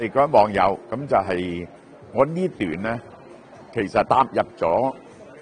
各位網友，咁就係我呢段呢，其實踏入咗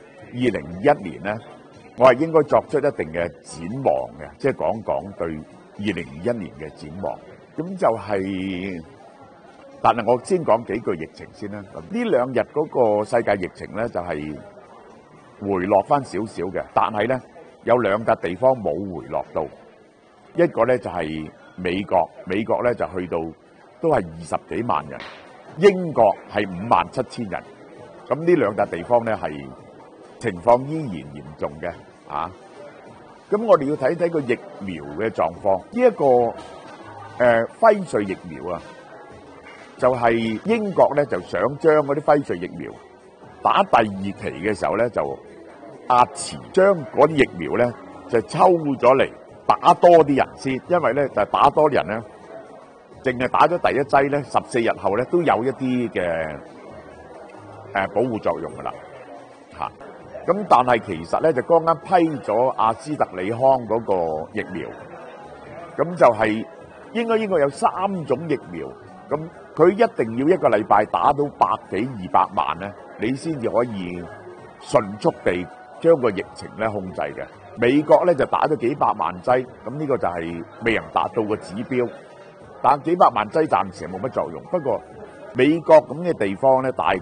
2021年呢，我係應該作出一定嘅展望嘅，即係講講對2021年嘅展望。咁就係，但係我先講幾句疫情先啦。呢兩日嗰個世界疫情呢，就係回落翻少少嘅，但係呢，有兩笪地方冇回落到，一個呢就係美國，美國呢就去到都係20幾萬人，英國係57000人，咁呢兩笪地方呢係情況依然嚴重嘅啊！咁我哋要睇睇個疫苗嘅狀況，呢一個輝瑞疫苗啊，就係英國呢就想將嗰啲輝瑞疫苗打第二期嘅時候呢就壓遲，將嗰啲疫苗呢就抽咗嚟打多啲人先，因為呢就打多啲人呢。淨係打咗第一劑咧，14日後咧都有一啲嘅保護作用噶啦，嚇。咁但係其實咧就剛啱批咗阿斯特里康嗰個疫苗，咁就係應該有3種疫苗，咁佢一定要一個禮拜打到100幾200萬咧，你先至可以迅速地將個疫情咧控制嘅。美國咧就打咗幾百萬劑，咁呢個就係未能達到個指標。打幾百萬劑暫時冇乜作用，不過美國咁嘅地方咧，大概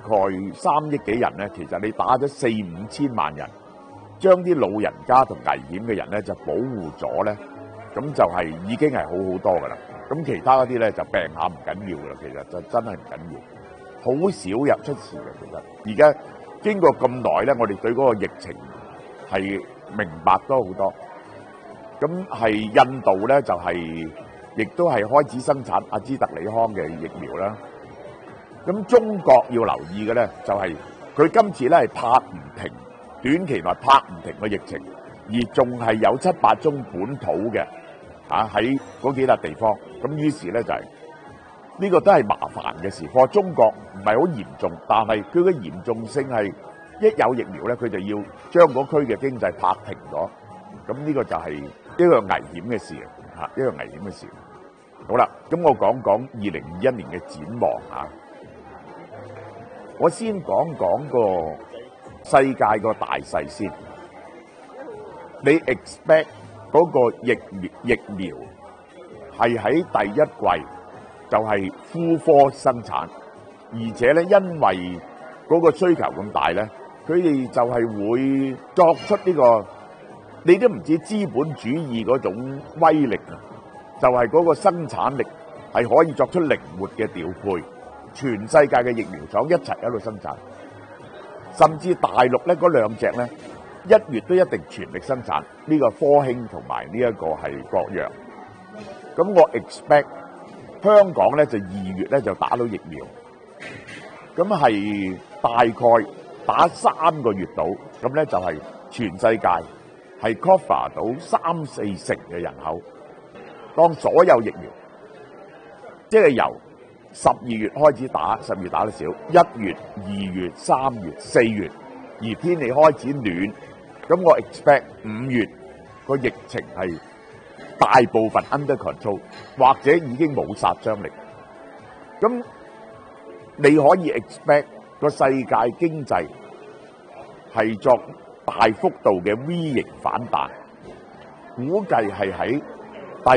3億幾人咧，其實你打咗4-5千萬人，將啲老人家同危險嘅人咧就保護咗咧，咁就係已經係好好多噶啦。咁其他嗰啲咧就病下唔緊要噶啦，其實就真係唔緊要，好少入出事嘅。其實而家經過咁耐咧，我哋對嗰個疫情係明白多好多。咁係印度咧就係。亦都係開始生產阿斯特里康嘅疫苗啦。咁中國要留意嘅咧，就係佢今次咧係拍唔停，短期內拍唔停個疫情，而仲係有7-8宗本土嘅喺嗰幾笪地方。咁於是咧就係呢個都係麻煩嘅事。況中國唔係好嚴重，但係佢嘅嚴重性係一有疫苗咧，佢就要將嗰區嘅經濟拍停咗。咁呢個就係一個危險嘅事嚇，一個危險嘅事。好啦，咁我講講2021年嘅展望嚇。我先講講個世界個大勢先。你 expect 嗰個疫苗係喺第一季就係full force生產，而且咧因為嗰個需求咁大咧，佢哋就係會作出呢個你都唔知資本主義嗰種威力啊！就係嗰個生產力係可以作出靈活嘅調配，全世界嘅疫苗廠一齊喺度生產，甚至大陸咧嗰兩隻咧1月都一定全力生產，呢個科興同埋呢一個係國藥。咁我 expect 香港咧就2月咧就打到疫苗，咁係大概打3個月到，咁咧就係全世界係 cover 到3-4成嘅人口。當所有疫苗，即係由12月開始打，12月打得少，1月、2月、3月、4月，而天氣開始暖，咁我 expect 5月個疫情係大部分 under control， 或者已經冇殺傷力。咁你可以 expect 個世界經濟係作大幅度嘅 V 型反彈，估計係喺第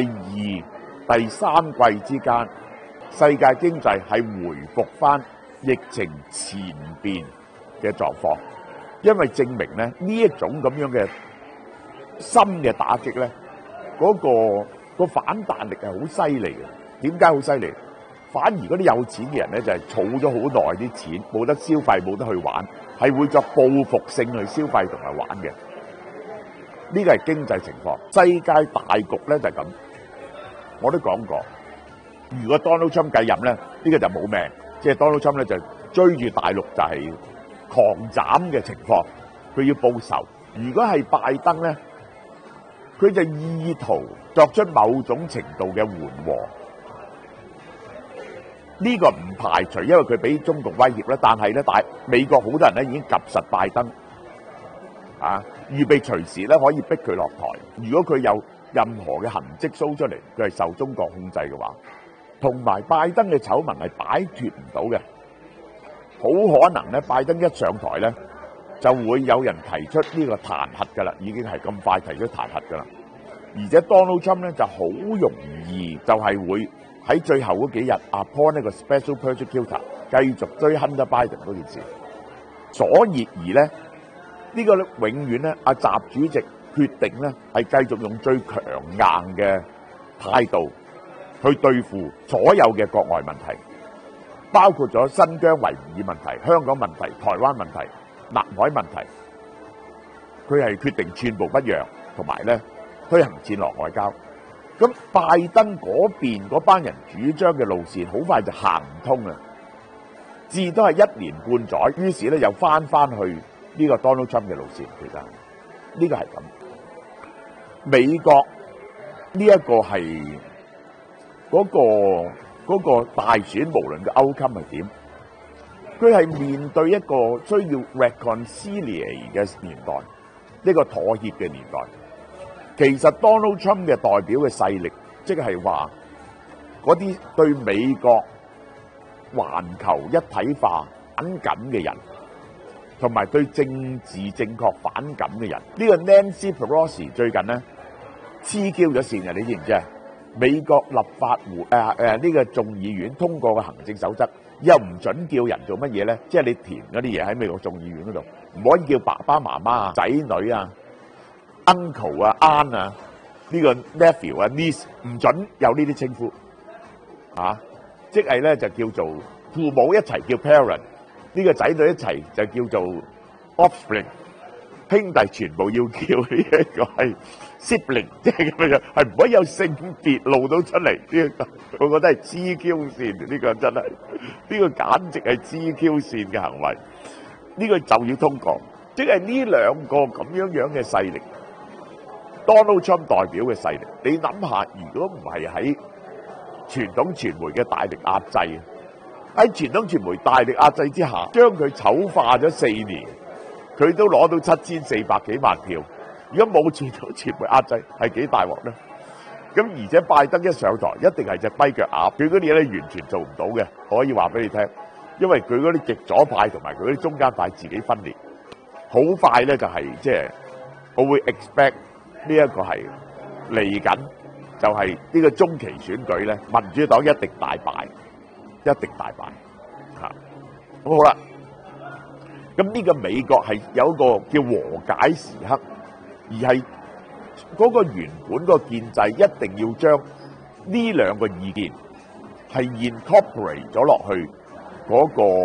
2、第3季之間，世界經濟係回復翻疫情前邊嘅狀況，因為證明咧呢一種咁樣嘅深嘅打擊咧，嗰個反彈力係好犀利嘅。點解好犀利？反而嗰啲有錢嘅人咧就係儲咗好耐啲錢，冇得消費，冇得去玩，係會作報復性去消費同埋玩嘅。呢個係經濟情況，世界大局咧就係咁。我都講過，如果 Donald Trump 繼任咧，呢個就冇命。即係 Donald Trump 咧就追住大陸就係狂斬嘅情況，佢要報仇。如果係拜登咧，佢就意圖作出某種程度嘅緩和。呢個唔排除，因為佢俾中共威脅啦。但係咧，美國好多人咧已經及實拜登。預備隨時咧可以逼佢落台。如果佢有任何嘅痕跡 show 出嚟，佢係受中國控制嘅話， 同埋拜登嘅醜聞係擺脱唔到嘅，好可能咧拜登一上台咧就會有人提出呢個彈劾㗎啦，已經係咁快提出彈劾㗎啦。而且 Donald Trump 咧就好容易就係會喺最後嗰幾日 appoint 呢個 special prosecutor 繼續追 Hunter Biden 嗰件事，所以而咧呢個咧永遠咧阿習主席決定咧係繼續用最強硬嘅態度去對付所有嘅國外問題，包括咗新疆維吾爾問題、香港問題、台灣問題、南海問題，佢係決定寸步不讓，同埋咧推行戰狼外交。咁拜登嗰邊嗰班人主張嘅路線好快就行唔通啦，至都係1年半載，於是咧又翻去呢個 Donald Trump 嘅路線。其實呢個係咁，美國呢一個係嗰個大選，無論個 outcome 係點，佢係面對一個需要 reconciliate 嘅年代，呢個妥協嘅年代。其實 Donald Trump 嘅代表嘅勢力，即係話嗰啲對美國環球一體化反感嘅人，同埋對政治正確反感嘅人，呢個 Nancy Pelosi 最近咧黐 Q 咗線嘅，你知唔知啊？美國立法會呢個眾議院通過嘅行政守則，又唔準叫人做乜嘢咧？即係你填嗰啲嘢喺美國眾議院嗰度，唔可以叫爸爸媽媽啊、仔女啊、uncle 啊、aunt 啊、呢個 nephew 啊、niece， 唔準有呢啲稱呼啊！即係咧就叫做父母一齊叫 parent， 呢個仔女一齊就叫做 offspring， 兄弟全部要叫呢一個係 sibling， 即係咁樣，係唔可以有性別露到出嚟。呢個我覺得係黐 Q 線，呢個真係呢個簡直係黐 Q 線嘅行為。呢個就要通過，即係呢兩個咁樣嘅勢力，Donald Trump 代表嘅勢力。你諗下，如果唔係喺傳統傳媒嘅大力壓制，喺傳統傳媒大力壓制之下，將佢醜化咗4年，佢都攞到7400幾萬票。如果冇傳統傳媒壓制，係幾大鑊咧？咁而且拜登一上台，一定係隻跛腳鴨，佢嗰啲嘢咧完全做唔到嘅，可以話俾你聽。因為佢嗰啲極左派同埋佢嗰啲中間派自己分裂，好快咧就係即係我會 expect 呢一個係嚟緊，就係呢個中期選舉咧，民主黨一定大敗，一定大敗嚇。咁好啦，咁呢個美國係有一個叫和解時刻，而係嗰個原本嗰個建制一定要將呢兩個意見係 incorporate 咗落去嗰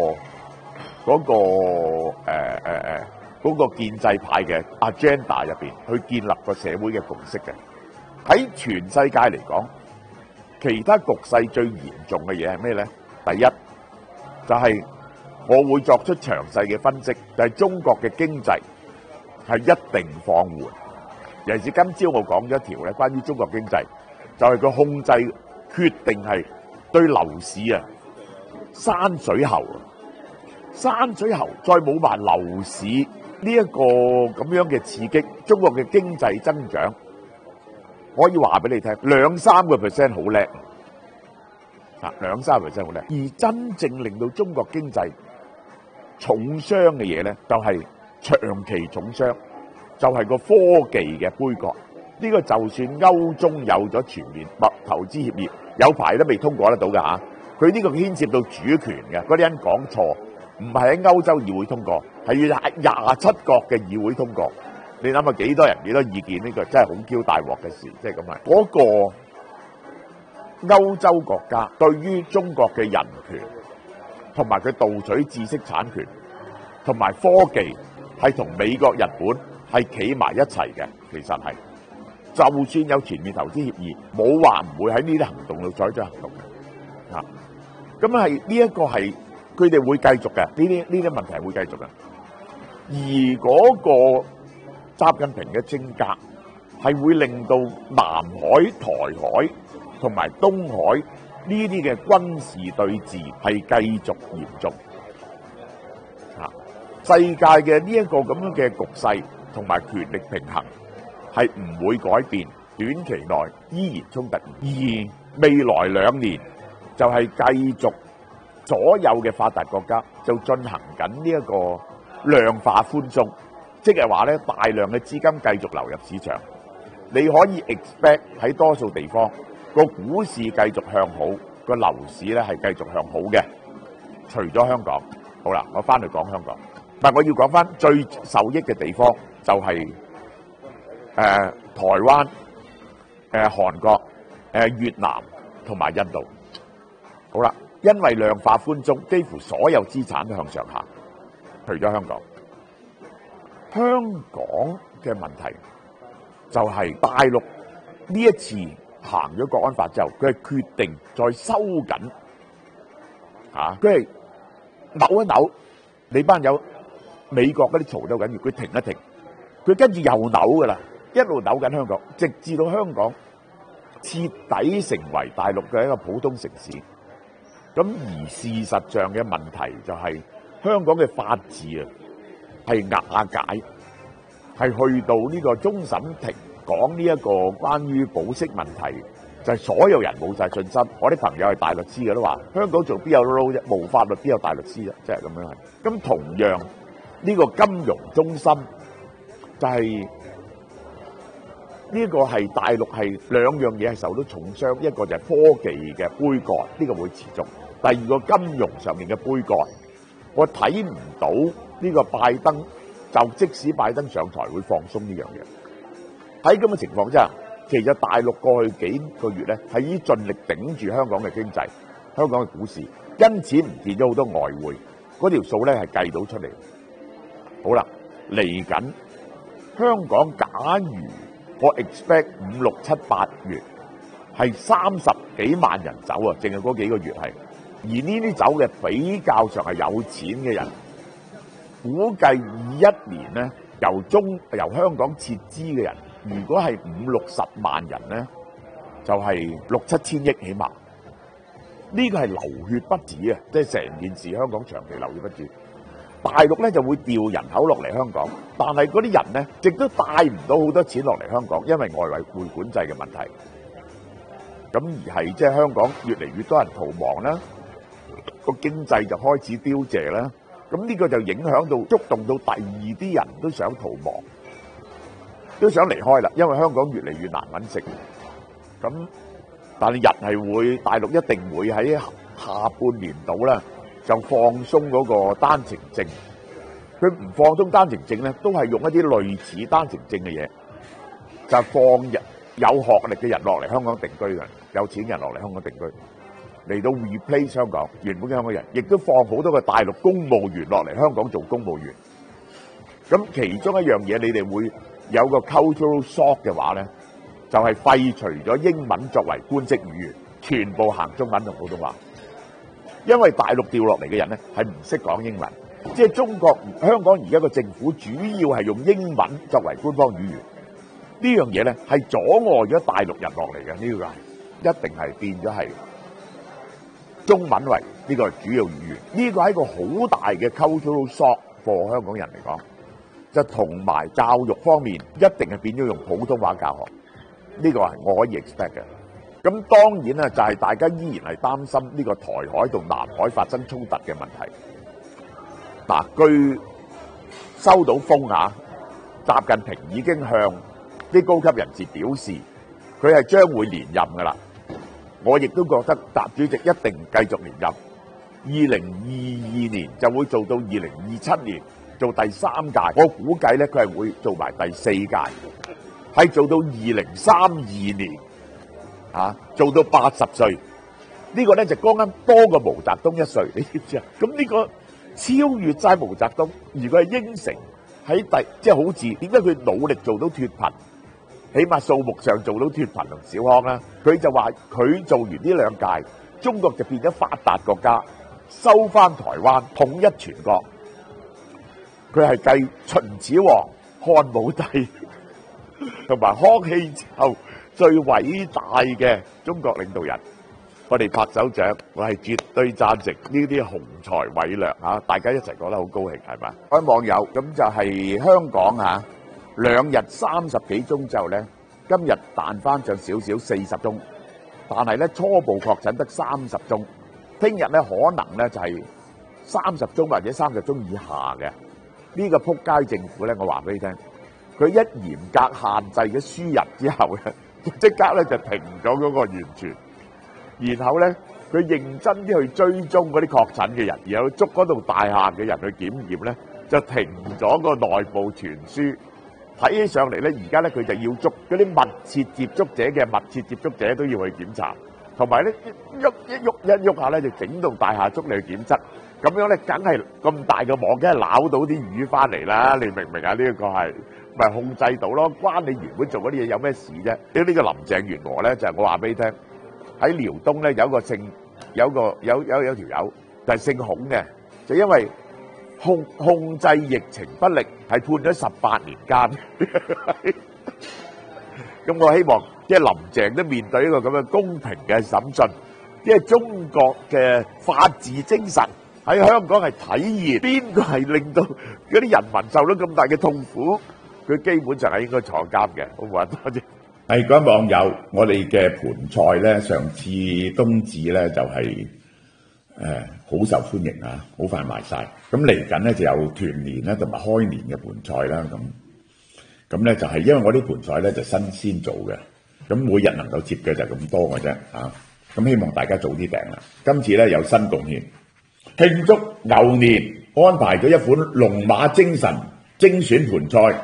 個建制派嘅 agenda 入邊，去建立個社會嘅共識嘅。喺全世界嚟講，其他局勢最嚴重嘅嘢係咩咧？第一就係我會作出詳細嘅分析，就係中國嘅經濟係一定放緩。尤其是今朝我講咗一條咧，關於中國經濟，就係佢控制決定係對樓市啊山水喉，山水喉再冇埋樓市呢一個咁樣嘅刺激，中國嘅經濟增長可以話俾你聽，2-3% 好叻啊，2-3% 好叻。而真正令到中國經濟重傷嘅嘢咧，就係長期重傷，就係個科技嘅杯葛。呢個就算歐中有咗全面投資協議，有排都未通過得到㗎嚇。佢呢個牽涉到主權嘅，嗰啲人講錯，唔係喺歐洲議會通過，係要27國嘅議會通過。你諗下幾多人幾多意見？呢個真係好 Q 大鑊嘅事，即係咁啊！嗰個歐洲國家對於中國嘅人權同埋佢盜取知識產權同埋科技係同美國、日本係企埋一齊嘅，其實係。就算有全面投資協議，冇話唔會喺呢啲行動度採取行動嘅。咁係呢一個係佢哋會繼續嘅，呢啲問題係會繼續嘅。而嗰個習近平嘅政格係會令到南海、台海同埋東海呢啲嘅軍事對峙係繼續嚴重。世界嘅呢一個咁樣嘅局勢同埋權力平衡係唔會改變，短期內依然衝突。而未來2年就係繼續所有嘅發達國家就進行緊呢一個量化寬鬆，即係話咧大量嘅資金繼續流入市場。你可以 expect 喺多數地方個股市繼續向好，個樓市咧係繼續向好嘅，除咗香港。好啦，我翻嚟講香港，但我要講翻最受益嘅地方就係台灣、韓國、越南同埋印度。好啦，因為量化寬鬆，幾乎所有資產都向上行，除咗香港。香港嘅問題就係大陸呢一次行咗國安法之後，佢係決定再收緊，佢係扭一扭，你班友美國嗰啲嘈得緊要，佢停一停，佢跟住又扭噶啦，一路扭緊香港，直至到香港徹底成為大陸嘅一個普通城市。咁而事實上嘅問題就係香港嘅法治啊，係瓦解，係去到呢個終審庭講呢一個關於保釋問題，就係所有人冇晒信心。我啲朋友係大律師嘅都話，香港做邊有 law 啫，冇法律邊有大律師啫，即係咁樣係。咁同樣呢個金融中心就係呢個係大陸係兩樣嘢係受到重傷，一個就係科技嘅杯葛，呢個會持續。第二個金融上面嘅杯葛，我睇唔到呢個拜登，就即使拜登上台會放鬆呢樣嘢。喺咁嘅情況之下，其實大陸過去幾個月咧係已盡力頂住香港嘅經濟、香港嘅股市，因此唔見咗好多外匯，嗰條數咧係計到出嚟。好啦，嚟緊香港，假如我 expect 5、6、7、8月係30幾萬人走啊，淨係嗰幾個月係。而呢啲走嘅比較上係有錢嘅人，估計21年咧由香港撤資嘅人，如果係50、60萬人咧，就係6、7千億起碼。呢個係流血不止啊！即係成件事，香港長期流血不止。大陸咧就會調人口落嚟香港，但係嗰啲人咧亦都帶唔到好多錢落嚟香港，因為外匯管制嘅問題。咁而係即係香港越嚟越多人逃亡啦。個經濟就開始凋謝啦，咁呢個就影響到觸動到第二啲人都想逃亡，都想離開啦，因為香港越嚟越難揾食。咁但係人係會，大陸一定會喺下半年度咧就放鬆嗰個單程證。佢唔放鬆單程證咧，都係用一啲類似單程證嘅嘢，就放人有學歷嘅人落嚟香港定居嘅，有錢人落嚟香港定居。嚟到 replace 香港原本嘅香港人，亦都放好多個大陸公務員落嚟香港做公務員。咁其中一樣嘢，你哋會有個 cultural shock 嘅話咧，就係廢除咗英文作為官職語言，全部行中文同普通話。因為大陸調落嚟嘅人咧係唔識講英文，即係香港而家個政府主要係用英文作為官方語言。呢樣嘢咧係阻礙咗大陸人落嚟嘅，呢個係一定係變咗係中文為呢個主要語言。呢個係一個好大嘅 cultural shock for 香港人嚟講，就同埋教育方面一定係變咗用普通話教學。呢個係我可以 expect 嘅。咁當然啦，就係大家依然係擔心呢個台海同南海發生衝突嘅問題。嗱，據收到風啊，習近平已經向啲高級人士表示，佢係將會連任㗎啦。我亦都覺得習主席一定繼續連任，2022年就會做到2027年做第3屆，我估計咧佢係會做埋第4屆，係做到2032年做到80歲。呢個咧就剛啱多過毛澤東1歲，你知唔知啊？咁呢個超越晒毛澤東。如果係應承喺即係好似點解佢努力做到脫貧？起碼數目上做到脫貧同小康啦，佢就話佢做完呢2屆，中國就變咗發達國家，收翻台灣，統一全國。佢係繼秦始皇、漢武帝同埋康熙之後最偉大嘅中國領導人。我哋拍手掌，我係絕對贊成呢啲雄才偉略嚇，大家一齊覺得好高興，係咪？各位網友，咁就係香港嚇。2日30幾宗之後咧，今日彈翻上少少40宗， 但係咧初步確診得30宗，聽日咧可能咧就係30宗或者30宗以下嘅。呢個撲街政府咧，我話俾你聽，佢一嚴格限制咗輸入之後咧，即刻咧就停咗嗰個完全，然後咧佢認真啲去追蹤嗰啲確診嘅人，然後捉嗰棟大廈嘅人去檢驗咧，就停咗個內部傳輸。睇起上嚟咧，而家咧佢就要捉嗰啲密切接觸者嘅密切接觸者都要去檢查，同埋咧一喐下咧就整棟大廈捉你去檢測，咁樣咧梗係咁大嘅網，梗係撈到啲魚翻嚟啦！你明唔明啊？呢一個係咪控制到咯？關你原本做嗰啲嘢有咩事啫？呢個林鄭月娥咧就係我話俾你聽，喺遼東咧有條友就係姓孔嘅，就因為控制疫情不力，係判咗18年監。咁我希望即係林鄭都面對一個咁嘅公平嘅審訊，即係中國嘅法治精神喺香港係體現。邊個係令到嗰啲人民受到咁大嘅痛苦？佢基本上係應該坐監嘅。好唔好啊？多謝。 係各位網友，我哋嘅盤菜咧，上次冬至咧就係好受歡迎啊，好快賣晒。咁嚟緊咧就有團年啦，同埋開年嘅盤菜啦。咁咧就係因為我啲盤菜咧就新鮮做嘅，咁每日能夠接嘅就咁多嘅啫啊。咁希望大家早啲訂啦。今次咧有新貢獻，慶祝牛年安排咗一款龍馬精神精選盤菜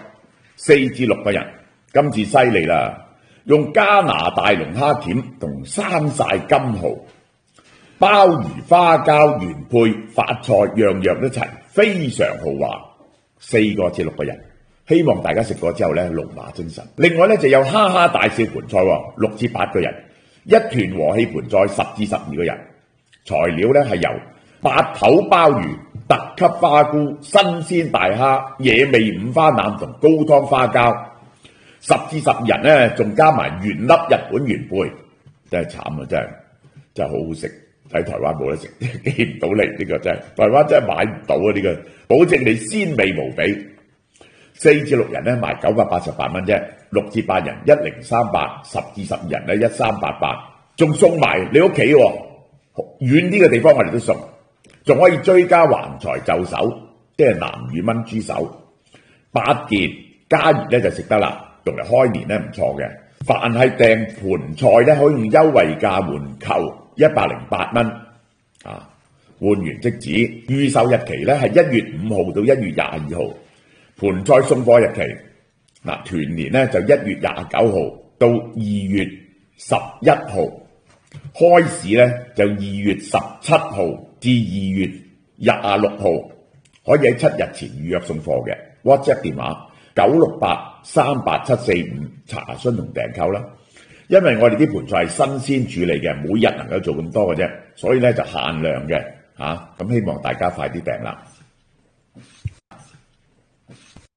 ，4至6個人。今次犀利啦，用加拿大龍蝦鉗同山晒金蠔、鮑魚花膠原配發菜，樣樣都齊，非常豪華。4個至6個人，希望大家食過之後咧龍馬精神。另外咧就有哈哈大笑盤菜，6至8個人，一團和氣盤菜10至12個人。材料咧係由8頭鮑魚、特級花菇、新鮮大蝦、野味五花腩同高湯花膠。10至12人咧，仲加埋原粒日本原貝，真係慘啊！真係好好食。喺台灣冇得食，寄唔到嚟，呢個真係台灣真係買唔到啊！呢個保證你鮮味無比。4至6人咧賣988蚊啫，6至8人1038，10至12人咧1388，仲送埋你屋企喎，遠啲嘅地方我哋都送，仲可以追加橫財就手，即係南乳炆豬手8件，加熱咧就食得啦。用嚟開年咧唔錯嘅，凡係訂盤菜咧可以用優惠價換購108蚊啊，換完即止。預售日期咧係1月5號到1月22號，盤菜送貨日期嗱團年咧就1月29號到2月11號，開市咧就2月17號至2月26號，可以喺7日前預約送貨嘅。WhatsApp 電話968387745查詢同訂購啦。因為我哋啲盤菜係新鮮處理嘅，每日能夠做咁多嘅啫，所以咧就限量嘅嚇。咁希望大家快啲訂啦。